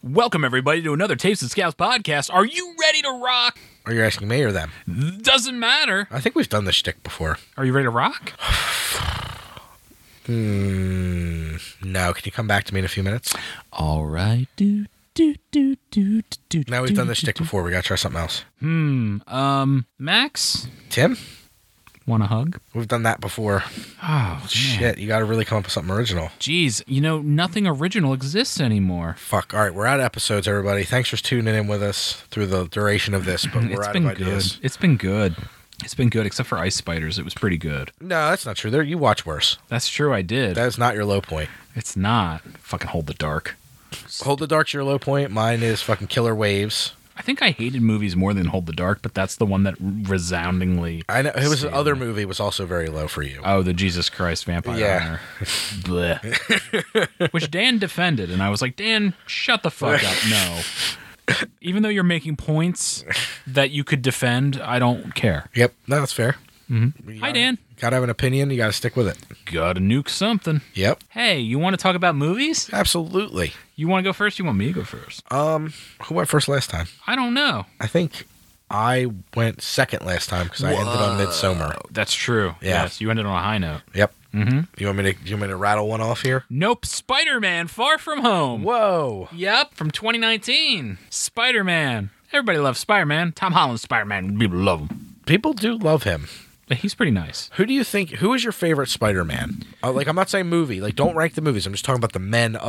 Welcome, everybody, to another Tapes and Scouts podcast. Are you ready to rock? Are you asking me or them? Doesn't matter. I think we've done this shtick before. Are you ready to rock? No. Can you come back to me in a few minutes? All right. No, we've done this shtick before. We got to try something else. Max, Tim? want a hug? We've done that before. Oh, Shit, you got to really come up with something original. Jeez, nothing original exists anymore. Fuck. All right, we're out of episodes, everybody. Thanks for tuning in with us through the duration of this, but we're out of ideas. It's been good. It's been good, except for Ice Spiders. It was pretty good. No, that's not true. There, you watch worse. That's true, I did. That is not your low point. It's not. Fucking Hold the Dark. Hold the Dark's your low point. Mine is fucking Killer Waves. I think I hated movies more than Hold the Dark, but that's the one that resoundingly... I know. It was the other movie was also very low for you. Oh, the Jesus Christ Vampire Yeah. Hunter. Bleh. Which Dan defended, and I was like, Dan, shut the fuck up. No. Even though you're making points that you could defend, I don't care. Yep. No, that's fair. Mm-hmm. Hi, Dan. Gotta have an opinion. You gotta stick with it. Gotta nuke something. Yep. Hey, you want to talk about movies? Absolutely. You want to go first? You want me to go first? Who went first last time? I don't know. I think I went second last time because I ended on Midsommar. That's true. Yeah. Yes, you ended on a high note. Yep. Mm-hmm. You want me to rattle one off here? Nope. Spider-Man: Far From Home. Whoa. Yep, from 2019. Spider-Man. Everybody loves Spider-Man. Tom Holland's Spider-Man. People love him. People do love him. He's pretty nice. Who is your favorite Spider-Man? I'm not saying movie. Don't rank the movies. I'm just talking about the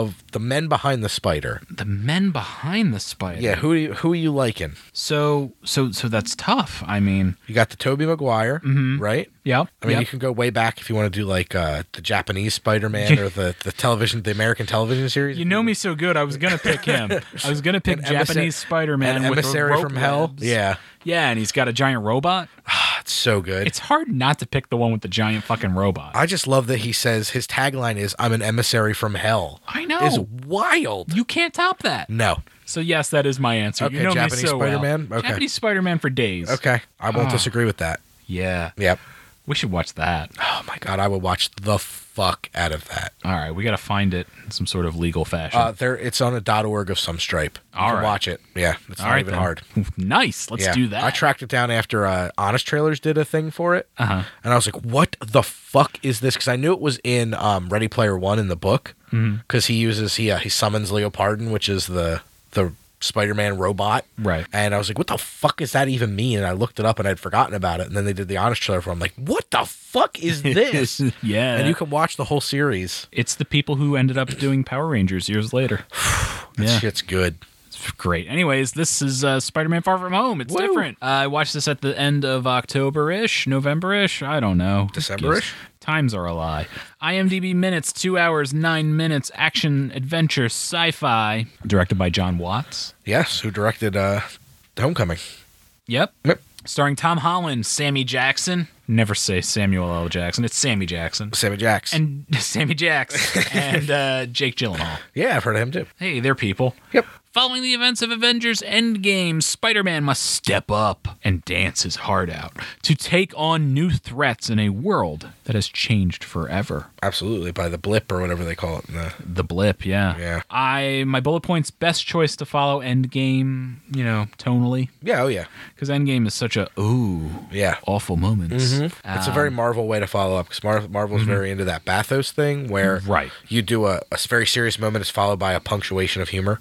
men behind the spider. The men behind the spider. Yeah, who are you liking? So that's tough. I mean, you got the Tobey Maguire, right? Yep. I mean, you can go way back if you want to do the Japanese Spider-Man or the American television series. You know me so good. I was gonna pick him. I was gonna pick Japanese Spider-Man an with emissary from hell. Webs. Yeah. Yeah, and he's got a giant robot. It's so good. It's hard not to pick the one with the giant fucking robot. I just love that he says his tagline is "I'm an emissary from hell." I know. It's wild. You can't top that. No. So yes, that is my answer. Okay, you know Japanese me so Spider-Man? well. Okay. Japanese Spider-Man for days. Okay. I won't disagree with that. Yeah. Yep. We should watch that. Oh my God, I would watch the fuck out of that. All right, we got to find it in some sort of legal fashion. It's on a .org of some stripe. You All can right. watch it. Yeah, it's All not right, even then. hard. Nice. Let's do that. I tracked it down after Honest Trailers did a thing for it. Uh-huh. And I was like, what the fuck is this? Because I knew it was in Ready Player One in the book. Because he summons Leopardon, which is the Spider-Man robot. Right. And I was like, what the fuck does that even mean? And I looked it up and I'd forgotten about it. And then they did the Honest Trailer for it. I'm like, what the fuck is this? Yeah. And you can watch the whole series. It's the people who ended up doing Power Rangers years later. That shit's good. It's great. Anyways, this is Spider-Man Far From Home. It's Woo. different. I watched this at the end of October-ish, November-ish. I don't know. December-ish? Times are a lie. IMDb minutes, 2 hours, 9 minutes. Action, adventure, sci-fi. Directed by John Watts. Yes, who directed Homecoming. Yep. Yep. Starring Tom Holland, Sammy Jackson. Never say Samuel L. Jackson. It's Sammy Jackson. Sammy Jacks. And Sammy Jackson. And Jake Gyllenhaal. Yeah, I've heard of him too. Hey, they're people. Yep. Following the events of Avengers Endgame, Spider-Man must step up and dance his heart out to take on new threats in a world that has changed forever. Absolutely, by the blip or whatever they call it. The blip, yeah. Yeah. My bullet points, best choice to follow Endgame, tonally. Yeah, oh yeah. Because Endgame is such a, Yeah. awful moments. It's a very Marvel way to follow up because Marvel's very into that bathos thing where you do a very serious moment is followed by a punctuation of humor.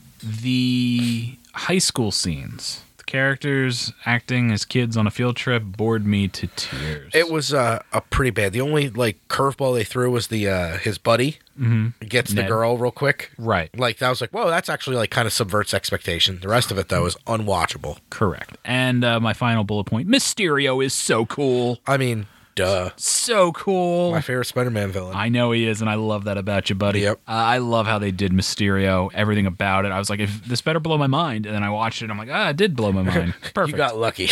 The high school scenes, the characters acting as kids on a field trip bored me to tears. It was a pretty bad. The only curveball they threw was the his buddy gets the Ned. girl real quick. Right. That was whoa, that's actually kind of subverts expectation. The rest of it though is unwatchable. Correct. And my final bullet point, Mysterio is so cool. I mean, duh. So cool. My favorite Spider-Man villain. I know he is, and I love that about you, buddy. Yep. I love how they did Mysterio, everything about it. I was like, if this better blow my mind. And then I watched it, and I'm like, it did blow my mind. Perfect. You got lucky.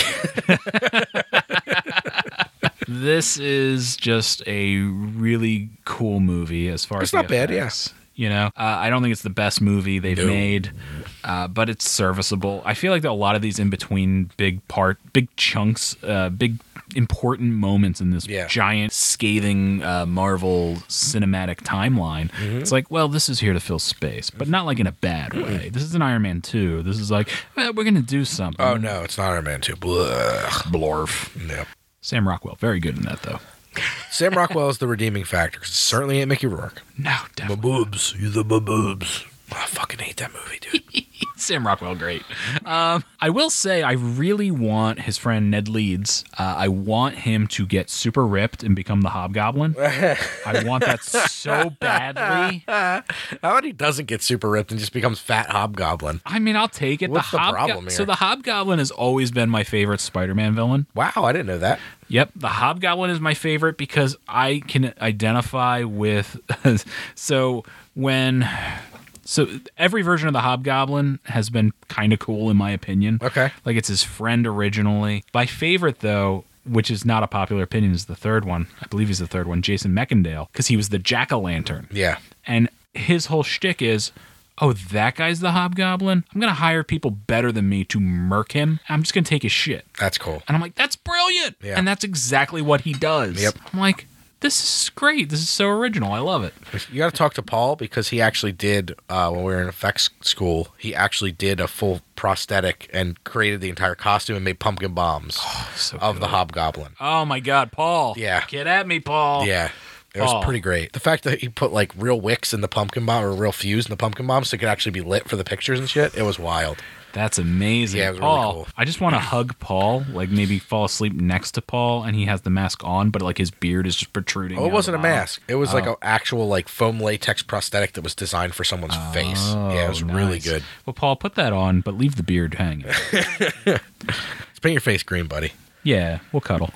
This is just a really cool movie as far as It's not the bad, effects. You know, I don't think it's the best movie they've made, but it's serviceable. I feel like a lot of these in between big chunks, big important moments in this giant scathing Marvel cinematic timeline. It's like, well, this is here to fill space, but not like in a bad way. This is an Iron Man 2. This is like, well, we're gonna do something. Oh no, it's not Iron Man 2. Blah. Blorf. Yep. Sam Rockwell, very good in that though. Sam Rockwell is the redeeming factor, because it certainly ain't Mickey Rourke. No, definitely. My boobs. You the my boobs. I fucking hate that movie, dude. Sam Rockwell, great. I will say I really want his friend Ned Leeds. I want him to get super ripped and become the Hobgoblin. I want that so badly. How about he doesn't get super ripped and just becomes fat Hobgoblin? I mean, I'll take it. What's the problem here? So the Hobgoblin has always been my favorite Spider-Man villain. Wow, I didn't know that. Yep, the Hobgoblin is my favorite because I can identify with... So every version of the Hobgoblin has been kind of cool in my opinion. Okay. Like it's his friend originally. My favorite though, which is not a popular opinion, is the third one. I believe he's the third one, Jason Mechandale, because he was the Jack-o'-lantern. Yeah. And his whole shtick is, oh, that guy's the Hobgoblin? I'm going to hire people better than me to murk him. I'm just going to take his shit. That's cool. And I'm like, that's brilliant. Yeah. And that's exactly what he does. Yep. I'm like, this is great. This is so original. I love it. You got to talk to Paul, because he actually did, when we were in effects school, he actually did a full prosthetic and created the entire costume and made pumpkin bombs of the Hobgoblin. Oh my God, Paul. Yeah. Get at me, Paul. Yeah. It was pretty great. The fact that he put like real wicks in the pumpkin bomb, or real fuse in the pumpkin bomb, so it could actually be lit for the pictures and shit, it was wild. That's amazing. Yeah, it was Paul, really cool. I just want to hug Paul, like maybe fall asleep next to Paul, and he has the mask on, but like his beard is just protruding. Oh, it wasn't a mask. It was like an actual like foam latex prosthetic that was designed for someone's face. Yeah, it was really good. Well, Paul, put that on, but leave the beard hanging. Let's paint your face green, buddy. Yeah, we'll cuddle.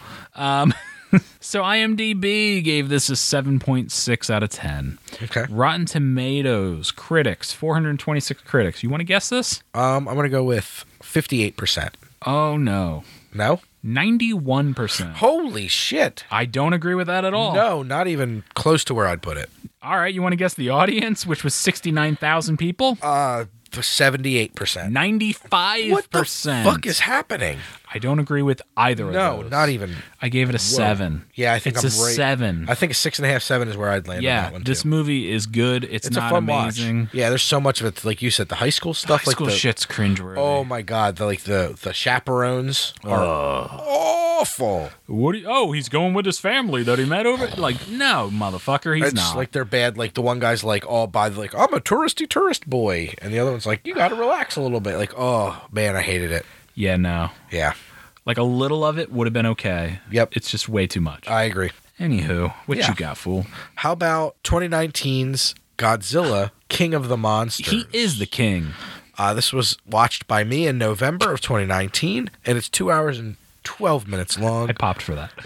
So IMDb gave this a 7.6 out of 10. Okay. Rotten Tomatoes, critics, 426 critics. You want to guess this? I'm going to go with 58%. Oh, no. No? 91%. Holy shit. I don't agree with that at all. No, not even close to where I'd put it. All right, you want to guess the audience, which was 69,000 people? 78%. 95%. What the fuck is happening? I don't agree with either of those. No, not even. I gave it a 7. Yeah, I think it's I'm a right. 7. I think a 6.5, 7 is where I'd land on that one, too. This movie is good. It's not a fun amazing. Watch. Yeah, there's so much of it. Like you said, the high school stuff. High school shit's cringeworthy. Oh, my God. The chaperones are awful. He's going with his family that he met over. Like, no, motherfucker, he's not. Like they're bad. Like the one guy's like, I'm a tourist boy, and the other one's like, you got to relax a little bit. Like, oh man, I hated it. Yeah, no. Yeah. Like a little of it would have been okay. Yep. It's just way too much. I agree. Anywho, what you got, fool? How about 2019's Godzilla, King of the Monsters? He is the king. This was watched by me in November of 2019, and it's 2 hours and 12 minutes long. I popped for that.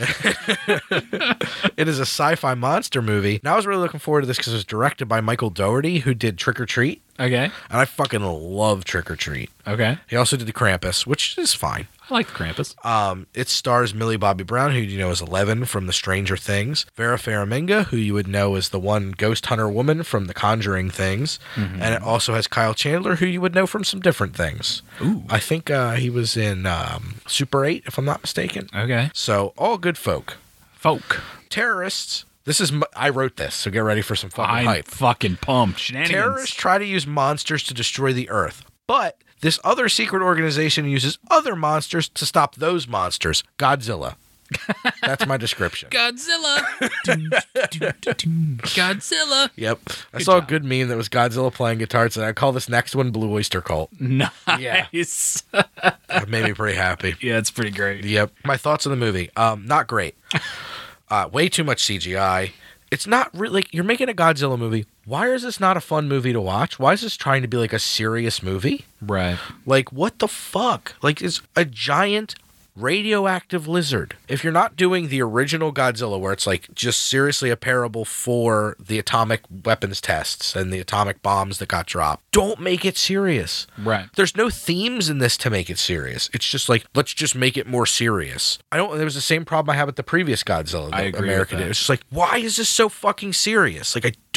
It is a sci-fi monster movie. And I was really looking forward to this because it was directed by Michael Dougherty, who did Trick or Treat. Okay. And I fucking love Trick or Treat. Okay. He also did the Krampus, which is fine. I like the Krampus. It stars Millie Bobby Brown, who you know is Eleven from The Stranger Things. Vera Farmiga, who you would know is the one ghost hunter woman from The Conjuring things. Mm-hmm. And it also has Kyle Chandler, who you would know from some different things. Ooh. I think he was in Super 8, if I'm not mistaken. Okay. So, all good folk. Terrorists. I wrote this, so get ready for some fucking hype. I'm fucking pumped. Shenanigans. Terrorists try to use monsters to destroy the Earth, but this other secret organization uses other monsters to stop those monsters. Godzilla. That's my description. Godzilla. Godzilla. Yep. I saw a good meme that was Godzilla playing guitar. It said, I call this next one Blue Oyster Cult. Nice. Yeah. That made me pretty happy. Yeah, it's pretty great. Yep. My thoughts on the movie. Not great. Way too much CGI. It's not really, like, you're making a Godzilla movie. Why is this not a fun movie to watch? Why is this trying to be like a serious movie? Right. Like, what the fuck? Like, it's a giant radioactive lizard. If you're not doing the original Godzilla, where it's like just seriously a parable for the atomic weapons tests and the atomic bombs that got dropped, don't make it serious. Right. There's no themes in this to make it serious. It's just like, let's just make it more serious. There was the same problem I had with the previous Godzilla that America did. It's just like, why is this so fucking serious? Like, I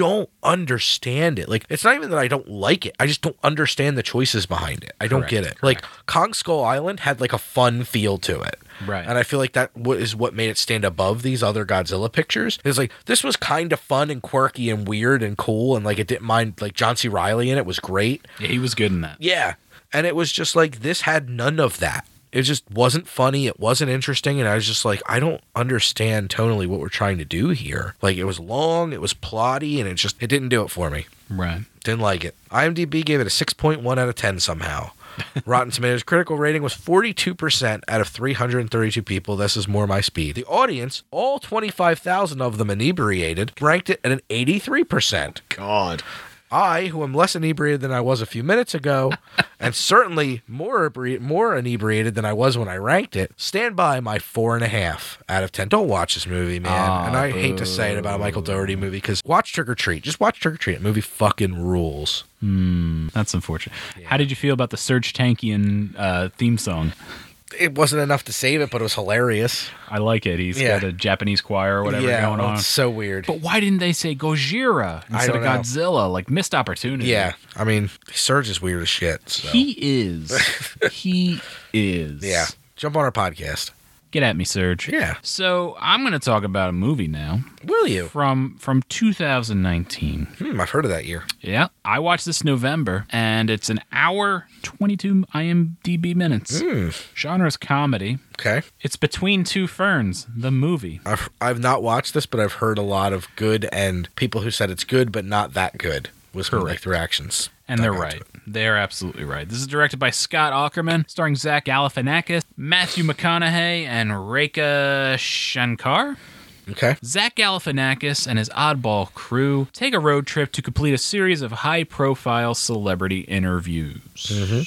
don't understand it. Like, it's not even that I don't like it. I just don't understand the choices behind it. I don't get it. Like, Kong Skull Island had like a fun feel to it. Right. And I feel like that is what made it stand above these other Godzilla pictures. It's like, this was kind of fun and quirky and weird and cool. And like, it didn't mind, like, John C. Reilly in it was great. Yeah, he was good in that. Yeah. And it was just like, this had none of that. It just wasn't funny. It wasn't interesting. And I was just like, I don't understand tonally what we're trying to do here. Like, it was long, it was plotty, and it didn't do it for me. Right. Didn't like it. IMDb gave it a 6.1 out of 10 somehow. Rotten Tomatoes critical rating was 42% out of 332 people. This is more my speed. The audience, all 25,000 of them inebriated, ranked it at an 83%. God. I, who am less inebriated than I was a few minutes ago, and certainly more inebriated than I was when I ranked it, stand by my 4.5 out of 10. Don't watch this movie, man. And I hate to say it about a Michael Dougherty movie, because watch Trick or Treat. Just watch Trick or Treat. The movie fucking rules. That's unfortunate. Yeah. How did you feel about the Serge Tankian theme song? It wasn't enough to save it, but it was hilarious. I like it. He's got a Japanese choir or whatever going on. It's so weird. But why didn't they say Gojira instead of Godzilla? Like, missed opportunity. Yeah. I mean, Serge is weird as shit. So. He is. He is. Yeah. Jump on our podcast. Get at me, Serge. Yeah. So I'm going to talk about a movie now. Will you? From 2019. I've heard of that year. Yeah. I watched this November, and it's an hour, 22 IMDb minutes. Genre is comedy. Okay. It's Between Two Ferns, the movie. I've not watched this, but I've heard a lot of good and people who said it's good, but not that good. Was correct reactions. And they're right. They're absolutely right. This is directed by Scott Aukerman, starring Zach Galifianakis, Matthew McConaughey, and Rekha Shankar. Okay. Zach Galifianakis and his oddball crew take a road trip to complete a series of high-profile celebrity interviews.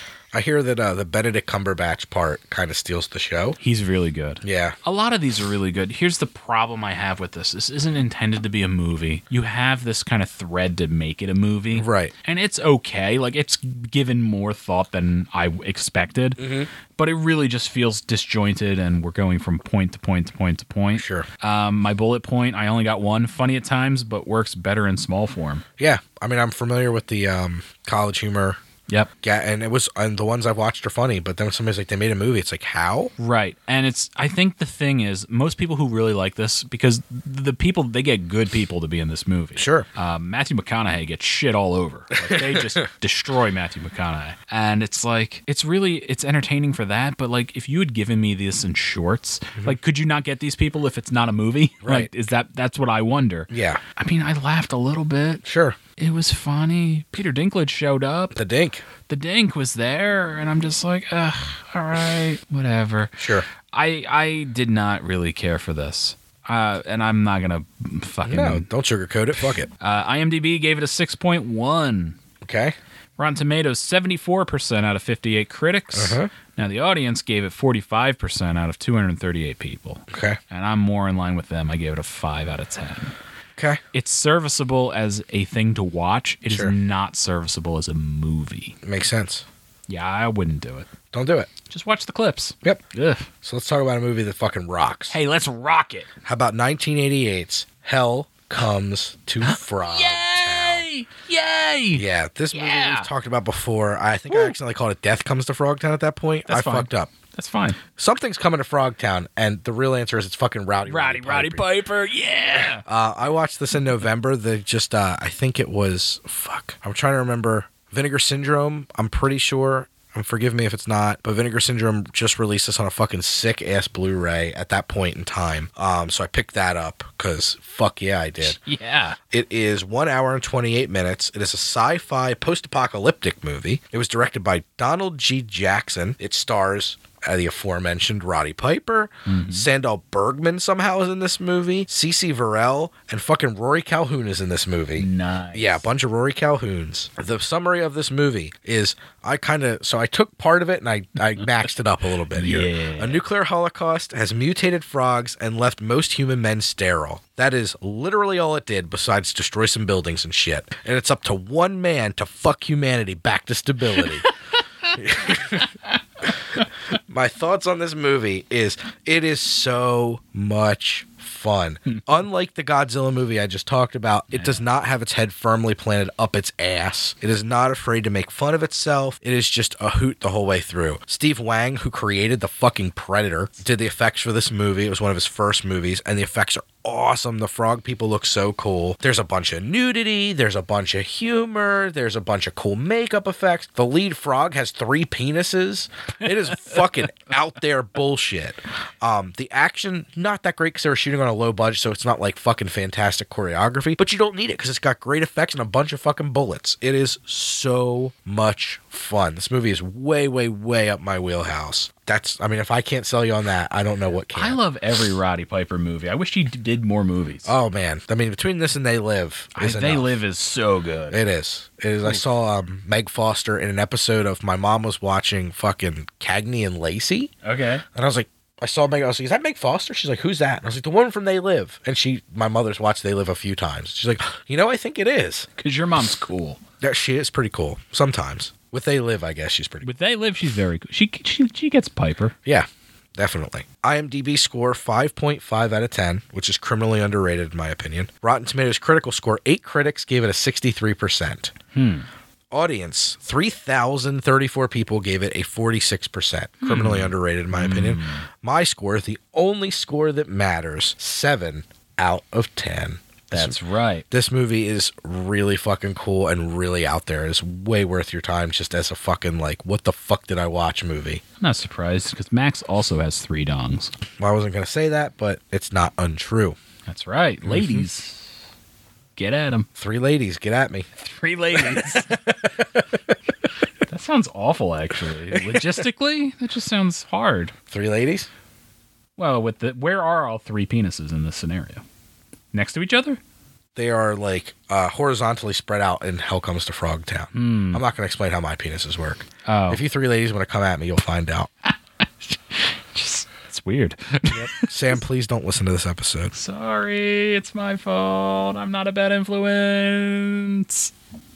I hear that the Benedict Cumberbatch part kind of steals the show. He's really good. Yeah. A lot of these are really good. Here's the problem I have with this. This isn't intended to be a movie. You have this kind of thread to make it a movie. Right. And it's okay. Like, it's given more thought than I expected. But it really just feels disjointed, and we're going from point to point to point to point. Sure. My bullet point, I only got one. Funny at times, but works better in small form. Yeah. I mean, I'm familiar with the College Humor. Yep. Yeah, and the ones I've watched are funny, but then when somebody's like, they made a movie, it's like, how? Right. And I think the thing is, most people who really like this, because the people, they get good people to be in this movie. Sure. Matthew McConaughey gets shit all over. Like, they just destroy Matthew McConaughey. And it's like, it's entertaining for that, but like, if you had given me this in shorts, like, could you not get these people if it's not a movie? Right. Like, that's what I wonder. Yeah. I mean, I laughed a little bit. Sure. It was funny. Peter Dinklage showed up. The Dink. The Dink was there, and I'm just like, ugh, all right, whatever. Sure. I did not really care for this. And I'm not going to fucking... No, don't sugarcoat it. Fuck it. IMDb gave it a 6.1. Okay. Rotten Tomatoes, 74% out of 58 critics. Now, the audience gave it 45% out of 238 people. Okay. And I'm more in line with them. I gave it a 5 out of 10. Okay. It's serviceable as a thing to watch. It is not serviceable as a movie. Makes sense. Yeah, I wouldn't do it. Don't do it. Just watch the clips. Yep. Ugh. So let's talk about a movie that fucking rocks. Hey, let's rock it. How about 1988's Hell Comes to Frog Yay! Yay! Yeah, this movie we've talked about before. I think I accidentally called it Death Comes to Frogtown at that point. That's fine. Fucked up. That's fine. Something's coming to Frogtown, and the real answer is it's fucking Roddy Piper. Yeah. I watched this in November. I think it was, I'm trying to remember. Vinegar Syndrome, I'm pretty sure. Forgive me if it's not, but Vinegar Syndrome just released this on a fucking sick-ass Blu-ray at that point in time. So I picked that up, because fuck yeah, I did. Yeah. It is 1 hour and 28 minutes. It is a sci-fi post-apocalyptic movie. It was directed by Donald G. Jackson. It stars the aforementioned Roddy Piper. Sandal Bergman somehow is in this movie. Cece Varell and fucking Rory Calhoun is in this movie. Nice. Yeah, a bunch of Rory Calhouns. The summary of this movie is I took part of it and I maxed it up a little bit here. Yeah. A nuclear holocaust has mutated frogs and left most human men sterile. That is literally all it did besides destroy some buildings and shit. And it's up to one man to fuck humanity back to stability. My thoughts on this movie is it is so much fun. Unlike the Godzilla movie I just talked about, it does not have its head firmly planted up its ass. It is not afraid to make fun of itself. It is just a hoot the whole way through. Steve Wang, who created the fucking Predator, did the effects for this movie. It was one of his first movies, and the effects are awesome. The frog people look so cool. There's a bunch of nudity. There's a bunch of humor. There's a bunch of cool makeup effects. The lead frog has 3 penises. It is fucking out there bullshit. The action, not that great because they were shooting on a low budget, so it's not like fucking fantastic choreography, but you don't need it because it's got great effects and a bunch of fucking bullets. It is so much fun. This movie is way, way, way up my wheelhouse. If I can't sell you on that, I don't know what can. I love every Roddy Piper movie. I wish he did more movies. Oh, man. Between this and They Live They Live is so good. It is. I saw Meg Foster in an episode of my mom was watching fucking Cagney and Lacey. Okay. And I was like, I saw Meg. I was like, "Is that Meg Foster?" She's like, "Who's that?" And I was like, "The woman from They Live." And my mother's watched They Live a few times. She's like, I think it is. Because your mom's cool. Yeah, she is pretty cool sometimes. With They Live, I guess she's pretty cool. With They Live, she's very cool. She gets Piper. Yeah, definitely. IMDb score 5.5 out of 10, which is criminally underrated in my opinion. Rotten Tomatoes critical score, 8 critics gave it a 63%. Audience, 3,034 people gave it a 46%. Criminally underrated in my opinion. My score, the only score that matters, 7 out of 10. That's right. This movie is really fucking cool and really out there. It's way worth your time just as a fucking, what the fuck did I watch movie. I'm not surprised because Max also has 3 dongs. Well, I wasn't going to say that, but it's not untrue. That's right. Ladies, get at them. 3 ladies, get at me. 3 ladies. That sounds awful, actually. Logistically, that just sounds hard. 3 ladies? Well, where are all 3 penises in this scenario? Next to each other? They are horizontally spread out in Hell Comes to Frogtown. I'm not going to explain how my penises work. Oh. If you 3 ladies want to come at me, you'll find out. It's weird. Yep. Sam, please don't listen to this episode. Sorry, it's my fault. I'm not a bad influence.